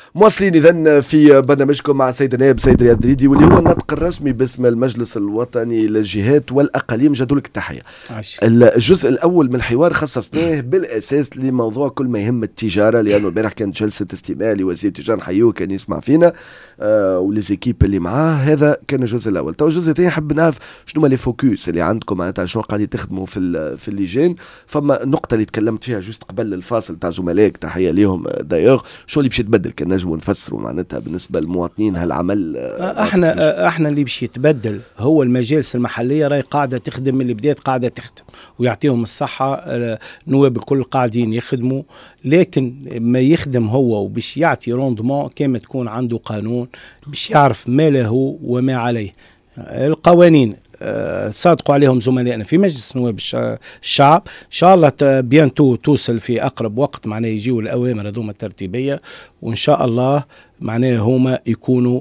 مواصلين إذن في برنامجكم مع سيد النائب سيد رياض دريدي، واللي هو النطق الرسمي باسم المجلس الوطني للجهات والأقاليم. جدولك التحية. الجزء الأول من الحوار خصصناه بالأساس لموضوع كل ما يهم التجارة، لأنه البارح كانت جلسة استماع لوزير التجارة، نحيوه كان يسمع فينا وليزيكيب اللي معاه. هذا كان الجزء الأول. تو الجزء الثاني حب نعرف شنو ما لي فوكس اللي عندكم، معناتها شنو قاعدين تخدموا في اللجان. فما نقطة اللي تكلمت فيها جوست قبل الفاصل تاع زملائك، تحية ليهم دايوغ، شو اللي باش يتبدل؟ كان نجموا نفسروا معناتها بالنسبة للمواطنين هالعمل. احنا اللي باش يتبدل هو المجالس المحلية، راهي قاعدة تخدم من اللي بدات قاعدة تخدم، ويعطيهم الصحة. نواب الكل قاعدين يخدموا، لكن ما يخدم هو وباش يعطي روندمون كما تكون عنده قانون باش يعرف ما له وما عليه. القوانين صادقوا عليهم زملائنا في مجلس نواب الشعب، ان شاء الله بيانتو توصل في اقرب وقت، معناه يجيوا الاوامر هذوما الترتيبيه، وان شاء الله معناه هما يكونوا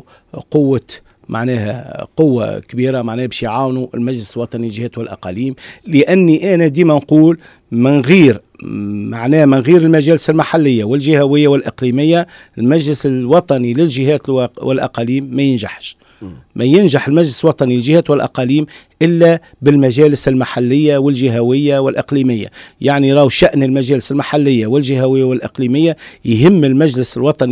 قوة كبيرة معناها باش يعاونوا المجلس الوطني للجهات والأقاليم. لأني أنا ديما نقول من غير المجالس المحلية والجهوية والإقليمية، المجلس الوطني للجهات والأقاليم ما ينجح المجلس الوطني للجهات والأقاليم إلا بالمجالس المحلية والجهوية والإقليمية. يعني راو شأن المجالس المحلية والجهوية والإقليمية يهم المجلس الوطني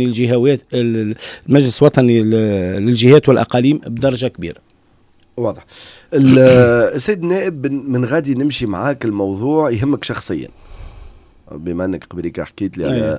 للجهات والأقاليم بدرجة كبيرة. واضح. السيد النائب، من غادي نمشي معاك الموضوع يهمك شخصيا، بما انك قبلك حكيت لي على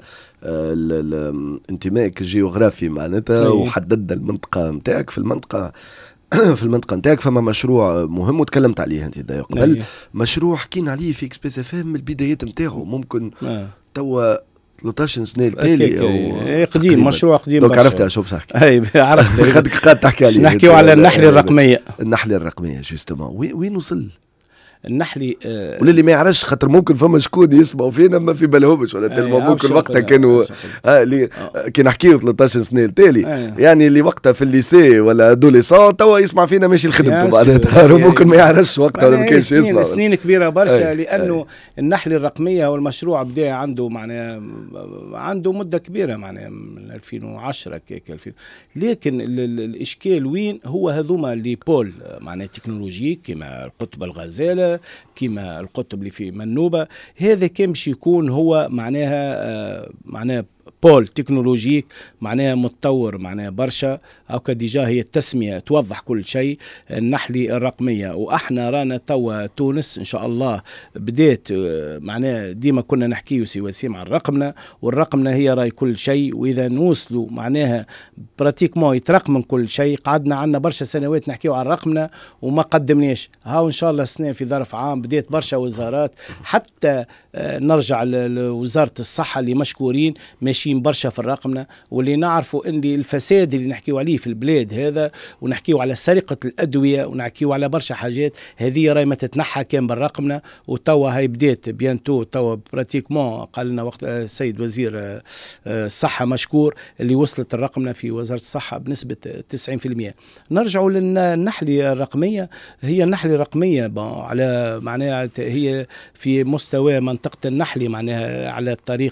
انتمائك الجيوغرافي معناتها، وحددنا المنطقة متاعك في المنطقة نتاعك فما مشروع مهم وتكلمت عليه انت دايما قبل. مشروع حكينا عليه في اكسبريس اف ام البدايات نتاعو، ممكن توا 13 سنه التالي قديم، مشروع قديم. دونك عرفتها شو بصح عرفت. خدك قاعد تحكي عليه. نحكيو على النحله الرقميه جوستومون. وين وصل النحلي؟ وللي ما يعرفش، خاطر ممكن فما شكون يسمعوا فينا ما في بالهمش، ولا تلما ممكن وقتها كانوا كي نحكيو 13 سنه التالي، يعني اللي وقتها في الليسي ولا ادوليسون توا يسمع فينا ماشي لخدمته معناتها، ممكن ما يعرفش وقتها ولا ما كانش يسمع. سنين كبيره برشا، لانه النحله الرقميه والمشروع بدا عنده معناها عنده مده كبيره، معناها من 2010 كيك لكن الاشكال وين هو هذوما اللي بول معناها تكنولوجيك كما القطب الغزاله، كما القطب اللي في منوبة. هذا كان باش يكون هو معناها بول تكنولوجيك معناها متطور معناها برشا، او كديجا هي التسمية توضح كل شيء. النحلة الرقمية، واحنا رانا توا تونس ان شاء الله بدات معناها ديما كنا نحكيو سي وسيم عن الرقمنة، والرقمنة هي راي كل شيء، واذا نوصلوا معناها براتيكمون يترقم كل شيء. قعدنا عنا برشا سنوات نحكيو عن الرقمنة وما قدمناش، هاو ان شاء الله السنة في ظرف عام بدات برشا وزارات، حتى نرجع لوزارة الصحة اللي مشكورين ماشيين برشا في الرقمنة. واللي نعرفوا ان الفساد اللي نحكيو عليه في البلاد هذا، ونحكيو على سرقة الأدوية، ونحكيو على برشا حاجات، هذه راي ما تتنحى كان بالرقمنة. وتوا هاي بدات بيانتو، توا براتيكمون قال لنا وقت السيد وزير الصحة مشكور اللي وصلت الرقمنة في وزارة الصحة بنسبة 90%. نرجعوا للنحلة الرقمية. هي النحلة الرقمية على معناها هي في مستوى منطقة النحلة معناها على الطريق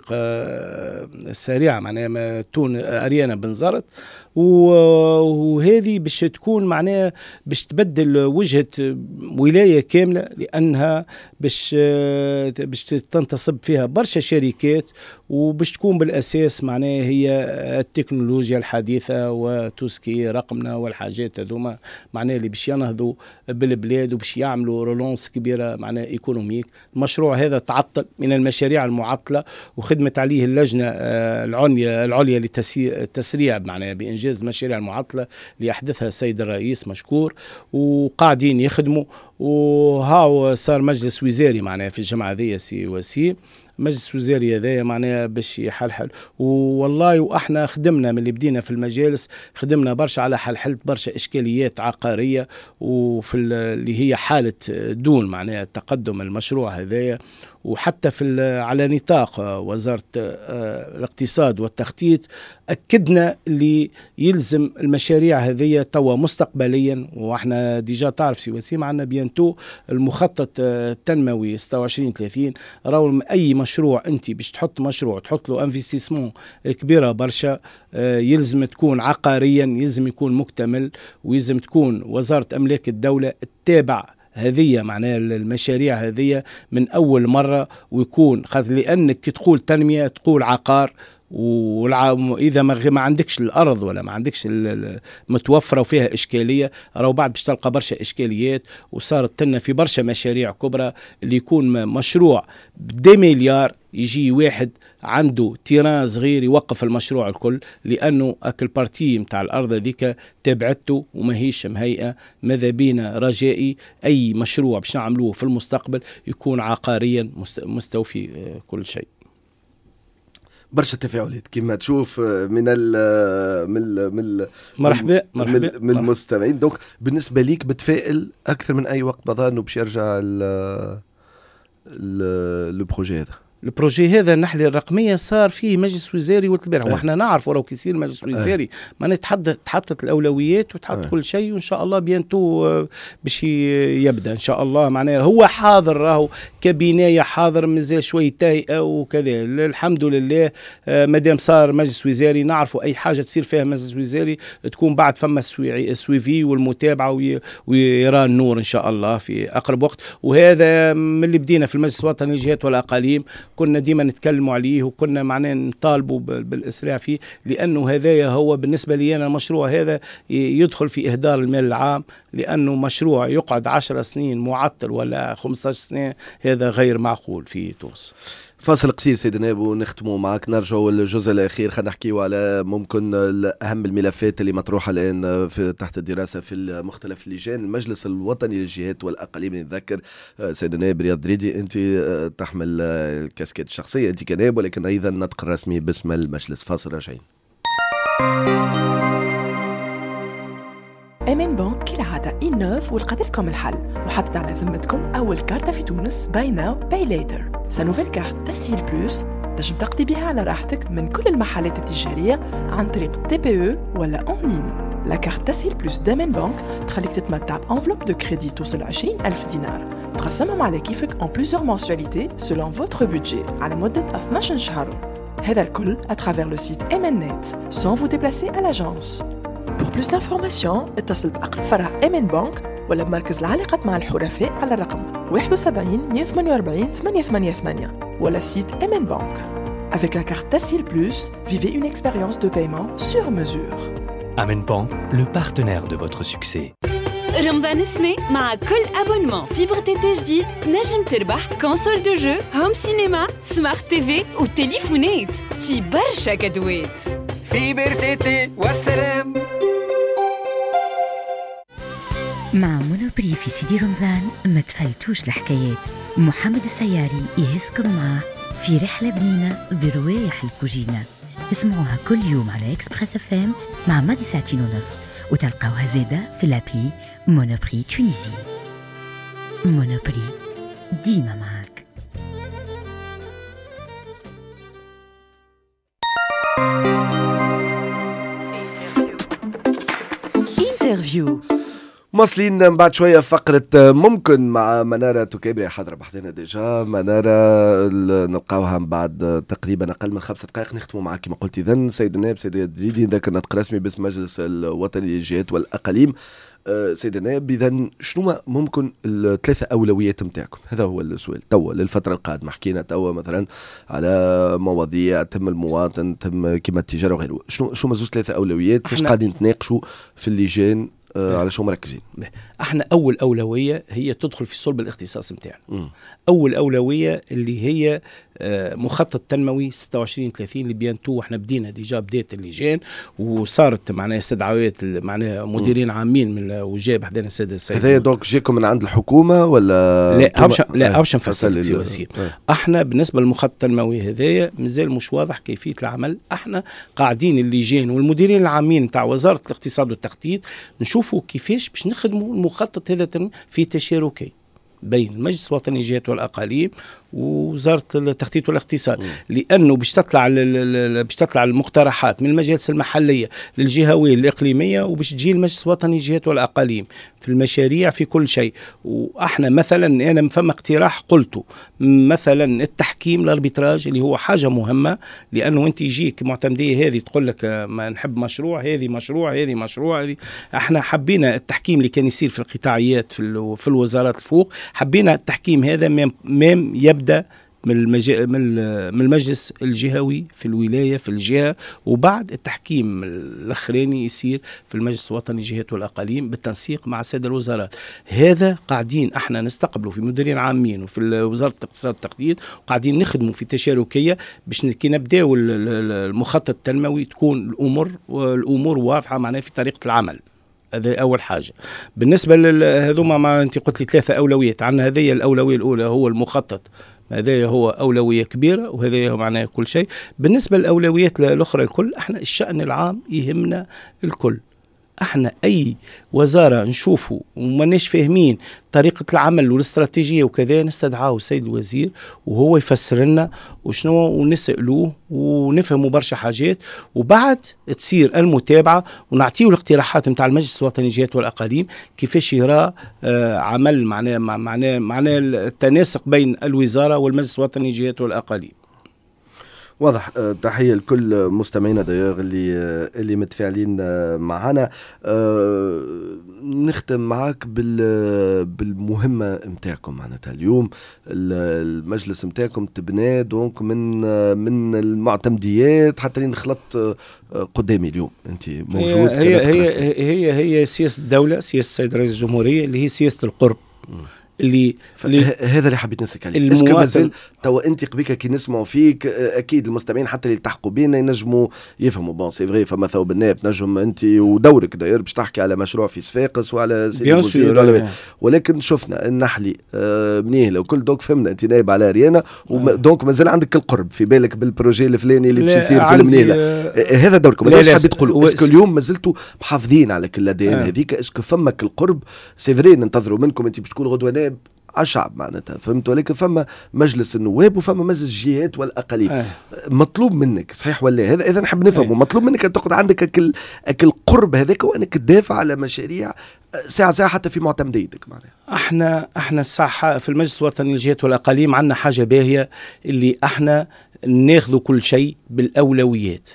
السريع معناها تون أريانا بنزرت، وهذه باش تكون معناها باش تبدل وجهة ولاية كاملة، لأنها باش تنتصب فيها برشا شركات، وباش تكون بالأساس معناها هي التكنولوجيا الحديثة وتوسكي رقمنا والحاجات هذوما معناها اللي باش ينهضوا بالبلاد وباش يعملوا رولونس كبيرة معناها ايكونوميك. المشروع هذا تعطل من المشاريع المعطلة، وخدمت عليه اللجنة العليا للتسريع معناها بإنجاز المشاريع المعطلة اللي أحدثها السيد الرئيس مشكور، وقاعدين يخدموا. وهاو صار مجلس وزاري معناها في الجمعة ذي سي وسي، مجلس وزاري هذايا معناها باش يحلحل. والله واحنا خدمنا من اللي بدينا في المجالس، خدمنا برشا على حلحلت برشا اشكاليات عقاريه، وفي اللي هي حاله دون معناها تقدم المشروع هذايا. وحتى على نطاق وزارة الاقتصاد والتخطيط أكدنا اللي يلزم المشاريع هذه توا مستقبليا. واحنا ديجا تعرف سي وسيم عندنا بيانتو المخطط التنموي 26-30. راهو أي مشروع أنت باش تحط مشروع تحط له انفستيسمون كبيرة برشا، يلزم تكون عقاريا، يلزم يكون مكتمل، ويلزم تكون وزارة أملاك الدولة تتابع هذه معناها المشاريع هذه من أول مرة، ويكون خاطر لأنك تقول تنمية تقول عقار، وإذا ما عندكش الأرض ولا ما عندكش متوفرة وفيها إشكالية، راهو بعد باش تلقى برشا إشكاليات. وصارت لنا في برشا مشاريع كبرى اللي يكون مشروع ب2 مليار يجي واحد عنده تيران صغير يوقف المشروع الكل، لأنه أكل بارتي متاع الأرض ذيك تابعته وماهيش مهيئة. ماذا بينا رجائي أي مشروع باش نعملوه في المستقبل يكون عقاريا مستوفي كل شيء. برشا تفاعلات كما تشوف من مرحبا من المستمعين. دونك بالنسبه ليك بتفائل اكثر من اي وقت مضى انه باش يرجع البروجي هذا؟ البروجي هذا النحلة الرقمية صار فيه مجلس وزاري والتبرع، واحنا نعرف ولو كيصير مجلس وزاري ما تحطت الأولويات وتحط كل شيء، وإن شاء الله بيانتو باش يبدأ إن شاء الله. معناه هو حاضر، راهو كبناية حاضر، مازال شوي تايقة وكذا. الحمد لله مادام صار مجلس وزاري نعرفوا أي حاجة تصير فيها مجلس وزاري تكون بعد فما سويفي والمتابعة ويرى النور إن شاء الله في أقرب وقت. وهذا من اللي بدينا في المجلس الوطني للجهات والأقاليم كنا ديما نتكلموا عليه، وكنا معناه نطالبوا بالإسراع فيه، لأنه هذا هو بالنسبة لي أنا المشروع هذا يدخل في إهدار المال العام، لأنه مشروع يقعد 10 سنين معطل ولا 15 سنة هذا غير معقول في تونس. فاصل قصير سيد نائب ونختموا معك، نرجعوا للجزء الأخير. خلينا نحكيوا على ممكن أهم الملفات اللي مطروحة الآن تحت الدراسة في مختلف اللجان. المجلس الوطني للجهات والأقاليم، نتذكر سيد نائب رياض دريدي أنت تحمل الكاسكيت الشخصية أنت كنائب، ولكن أيضا النطق الرسمي باسم المجلس. فاصل راجعين. أمان بانك كالعادة إنوف ولقت لكم الحل وحطت على ذمتكم أول كارتة في تونس باي ناو باي ليتر. سنوفيل كارت تسهيل بلوس تنجم تقضي بها على راحتك من كل المحلات التجارية عن طريق TPE ولا أون ليني. لا كارت تسهيل بلوس دامان بانك تخليك تتمتع بأنفلوب دو كريدي توصل 20,000 دينار تقسمهم على كيفك en plusieurs mensualités selon votre budget على مدة 12 شهر. هذا الكل à travers le site MNNet sans vous déplacer à l'agence. Pour plus d'informations اتصل بأقرب فرع أمان بانك ولا بمركز العلاقات مع الحرفاء على الرقم 71 148 888 ولا site أمان بانك. Avec la carte Tassil Plus, vivez une expérience de paiement sur mesure. Amen Bank, le partenaire de votre succès. رمضان السنة مع كل أبونمون فيبر تي جديد نجم تربح كونسول دو جو، هوم سينما، سمارت تيفي وتليفونات. تي برشا كادوات. فيبر تي والسلام. مع مونوبري في سيدي رمضان ما تفلتوش الحكايات. محمد السياري يهزكم معاه في رحلة بنينة بروايح الكوجينة. اسمعوها كل يوم على إكسبريس FM مع مادي 2:30 وتلقاوها زادة في الابلي مونوبري تونيزي. مونوبري ديما معاك. انترفيو مواصلين من بعد شوية فقرة ممكن مع منارة توكابري حاضرة بحثنا ديجا. منارة نلقاوها من بعد تقريبا أقل من 5 دقائق. نختموا معك كما قلت إذن سيد النائب سيد دريدي، ذاك النطق رسمي باسم مجلس الوطني للجهات والأقاليم. سيد النائب، إذن شنو ممكن الثلاثة أولويات متاعكم؟ هذا هو السؤال توا للفترة القادمة. حكينا توا مثلا على مواضيع تم المواطن تم كما التجارة وغيره. شنو مزوج 3 أولويات فاش قاعدين تناقشوا في اللجان على شو مركزين؟ احنا اول اولويه هي تدخل في صلب الاختصاص نتاعنا. اول اولويه اللي هي مخطط تنموي 26-30 اللي بيانتو احنا بدينا ديجا بدايه اللجان وصارت معناها استدعاءات معناها مديرين عامين من وجاب حدانا السيد هذا دوك جاكم من عند الحكومه ولا لا باش نفصل سي احنا بالنسبه للمخطط التنموي هذايا مازال مش واضح كيفيه العمل. احنا قاعدين اللجان والمديرين العامين تاع وزاره الاقتصاد والتخطيط نشوفوا كيفاش باش نخدموا المخطط هذا في تشاركي بين المجلس الوطني للجهات والأقاليم ووزاره التخطيط والاقتصاد، لانه باش تطلع المقترحات من المجالس المحليه للجهويه الاقليميه، وباش تجي المجلس الوطني للجهات والاقاليم في المشاريع في كل شيء. واحنا مثلا انا فما اقتراح قلته مثلا التحكيم الاربيتراج اللي هو حاجه مهمه، لانه انت يجيك معتمديه هذه تقول لك ما نحب مشروع، هذه مشروع هذه. احنا حبينا التحكيم اللي كان يصير في القطاعيات في الوزارات الفوق، حبينا التحكيم هذا مام يبدا من المجلس الجهوي في الولاية في الجهة، وبعد التحكيم الأخراني يصير في المجلس الوطني للجهات والأقاليم بالتنسيق مع السادة الوزارات. هذا قاعدين احنا نستقبلوا في مديرين عامين وفي وزارة الاقتصاد والتخطيط، وقاعدين نخدموا في تشاركية باش كي نبداو المخطط التنموي تكون الأمور واضحة معناها في طريقة العمل. هذا أول حاجة. بالنسبة لهذوما ما أنت قلت لي 3 أولويات عندنا، هذه الأولوية الأولى هو المخطط، هذا هو أولوية كبيرة وهذا هو معناه كل شيء. بالنسبة للأولويات الأخرى الكل احنا الشأن العام يهمنا الكل. احنا أي وزارة نشوفه وماناش فاهمين طريقة العمل والاستراتيجية وكذا نستدعاه السيد الوزير وهو يفسر لنا وشنو، ونسألوه ونفهموا برشا حاجات، وبعد تصير المتابعة ونعطيه الاقتراحات نتاع المجلس الوطني للجهات والأقاليم كيفاش يرى عمل معناه التناسق بين الوزارة والمجلس الوطني للجهات والأقاليم. واضح. تحية لكل مستمعينا دايوغ اللي متفاعلين معنا. نختم معاك بالمهمة متاعكم معناتها اليوم. المجلس متاعكم تبنى دونك من المعتمديات حتى لين خلطت قدامي اليوم انت موجود. هي سياسة الدولة، سياسة السيد رئيس الجمهورية اللي هي سياسة القرب اللي هذا اللي حبيت نسألك عليه. اسكو مازال توا انت قبيكه كي نسمعوا فيك اكيد المستمعين حتى اللي يلتحقوا بينا ينجموا يفهموا بون سي فري فما ثوب الناب نجم انت ودورك داير باش تحكي على مشروع في صفاقس وعلى سيدي بوزير، ولكن شفنا النحلي منيهله وكل دوك فهمنا انت نايب على ريانا ودونك مازال عندك القرب في بالك بالبروجي الفلاني اللي باش يصير في المنيهله. هذا دوركم. ايش حبيت تقولوا؟ اسكو اليوم مازلتوا محافظين على كل الاديان هذيك؟ اسكو فمك القرب سي فري ننتظروا منكم انت باش تكون غدوه نائب على الشعب معناتها فهمت، ولكن فما مجلس النواب وفما مجلس الجهات والاقاليم. مطلوب منك صحيح ولا هذا نحب نفهمه. مطلوب منك ان تقعد عندك اكل قرب هذاك وانك تدافع على مشاريع ساعه حتى في معتمديتك معناها. احنا الصحه في المجلس الوطني للجهات والاقاليم عندنا حاجه باهيه اللي احنا ناخذ كل شيء بالاولويات.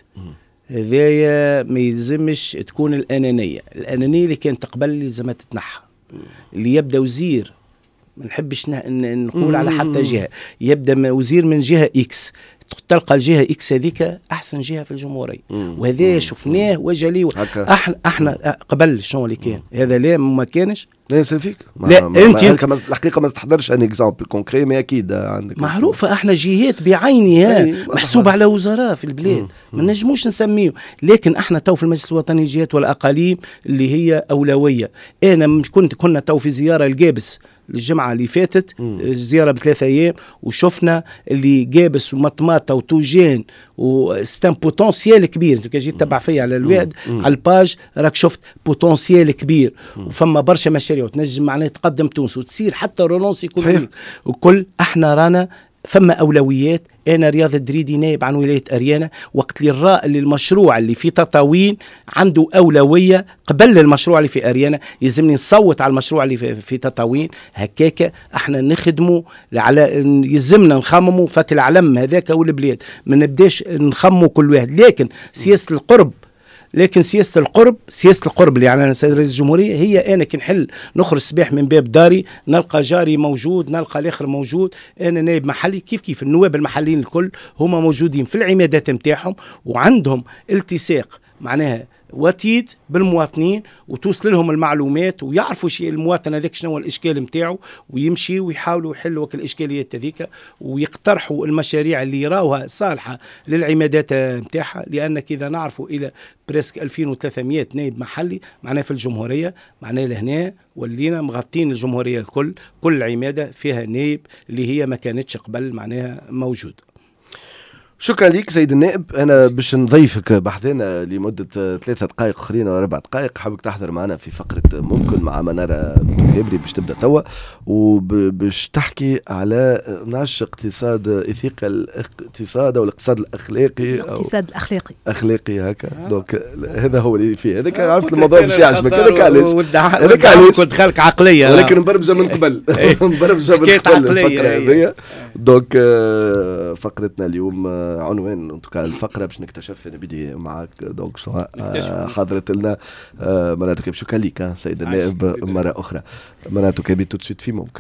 هذايا ما يلزمش تكون الانانيه اللي كانت قبل لازم تتنحى. اللي يبدا وزير ما نحبش نقول على حتى جهة، يبدأ وزير من جهة إكس تلقى الجهة إكس هذيك أحسن جهة في الجمهورية، وهذا شفناه وجلي. احنا قبل شنو اللي كان هذا لا ما كانش. لا سيفيك لا انت الحقيقه ما تحضرش ان اكزامبل كونكري ما اكيد عندك معروفه. احنا جهات بعينها محسوب على وزراء في البلاد ما نجموش نسميه، لكن احنا تو في المجلس الوطني للجهات والاقاليم اللي هي اولويه. انا كنا تو في زياره الجابس الجمعة اللي فاتت، زيارة ب3 أيام، وشفنا اللي جابس ومطماطة وتوجين وستان بوتنسيال كبير. انت كي جيت تبع فيا على الواد على الباج راك شفت بوتنسيال كبير وفما برشا مشاريع وتنجم معناها تقدم تونس وتصير حتى رولونس ايكونوميك وكل. احنا رانا فما أولويات. أنا رياض الدريدي نائب عن ولاية أريانا، وقت اللي الراء المشروع اللي في تطاوين عنده أولوية قبل المشروع اللي في أريانا، يلزمني نصوت على المشروع اللي في تطاوين. هكاك احنا نخدموا على يلزمنا نخمموا فك العلم هذاك والبلاد، ما نبداش نخموا كل واحد. لكن سياسة القرب اللي يعني السيد رئيس الجمهورية هي أنا كي نحل نخرج الصباح من باب داري نلقى جاري موجود، نلقى الآخر موجود. أنا نائب محلي كيف النواب المحليين الكل هما موجودين في العمادات متاعهم وعندهم التصاق معناها وتيد بالمواطنين وتوصل لهم المعلومات ويعرفوا شيء المواطن هذاك شنو الاشكال نتاعو ويمشي ويحاولوا يحلوا الاشكاليات هذيك ويقترحوا المشاريع اللي يراوها صالحه للعمادات نتاعها. لانك اذا نعرفوا الى بريسك 2300 نائب محلي معناه في الجمهوريه، معناه لهنا ولينا مغطين الجمهوريه الكل، كل عماده فيها نائب اللي هي ما كانتش قبل معناها موجود. شكرا لك سيد النائب. انا باش نضيفك بحثنا لمده 3 دقائق اخرين او 4 دقائق، حابك تحضر معنا في فقره ممكن مع مناره كابري باش تبدا توا، وباش تحكي على نعش اقتصاد ايثيقيا، الاقتصاد او الاقتصاد الاخلاقي، الاقتصاد الاخلاقي اخلاقي هكا. دونك هذا هو اللي فيه هذاك. عرفت الموضوع باش يعجبك هذاك علاش هذاك علاش كنت خلق عقليه، ولكن مبرمجه من قبل مبرمجه من قبل الفقره هذه. دونك فقرتنا اليوم عنوان الفقره باش نكتشف نبدي معك. دونك حضرت لنا مناتك. شكرا لك سيد النائب مره اخرى. مناتك بي تو سويت في ممكن